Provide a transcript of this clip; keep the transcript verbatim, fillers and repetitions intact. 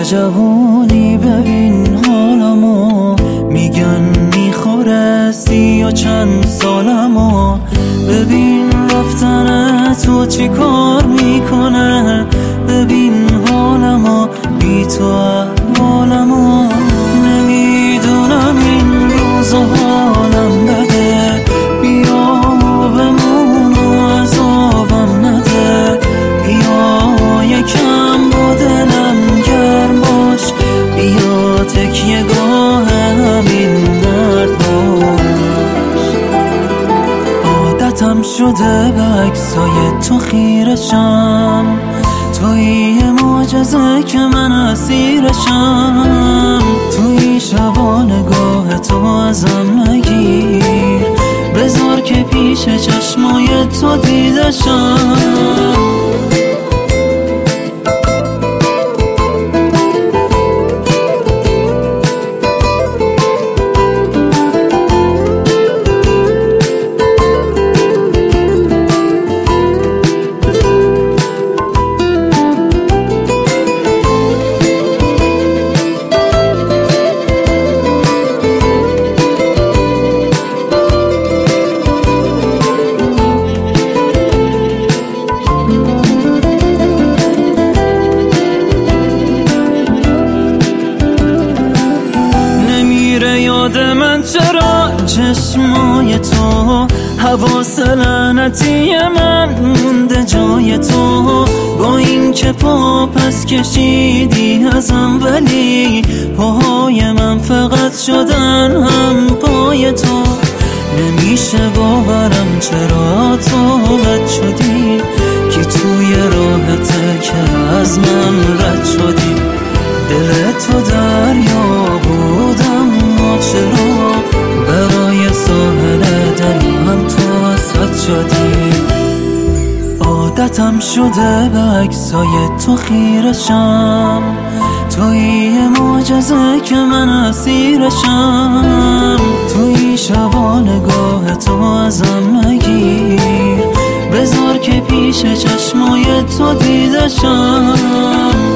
جوونی ببین حالمو، میگن میخوره سی و چند سالمو. ببین رفتن تو چی کار میکنه، ببین حالمو بی تو احوالمو. نمیدونم این روزا حالم بده، بیا بمون و عذابم نده. بیا یکم با دلم گرم باش، بیا تکیه گاه همین درد باش. عادتم شده به عکسای تو خیرشم، تویی معجزه که من اسیرشم. توی شبا نگاه تو ازم نگیر، بذار که پیش چشمای تو دیدشم. یاد من چرا چشمای تو، حواس لعنتی من مونده جای تو. با این که پا پس کشیدی ازم، ولی پاهای من فقط شدن هم پای تو. نمیشه باورم چرا تو بد شدی، که توی راحته که از من رد شدی. دل تو دریا بودم، چرا برای ساحل دلم تو وسط شدی. عادتم شده به عکسای تو خیرشم، تویی معجزه که من اسیرشم. توی شبا نگاه تو ازم نگیر، بذار که پیش چشمای تو دیدشم.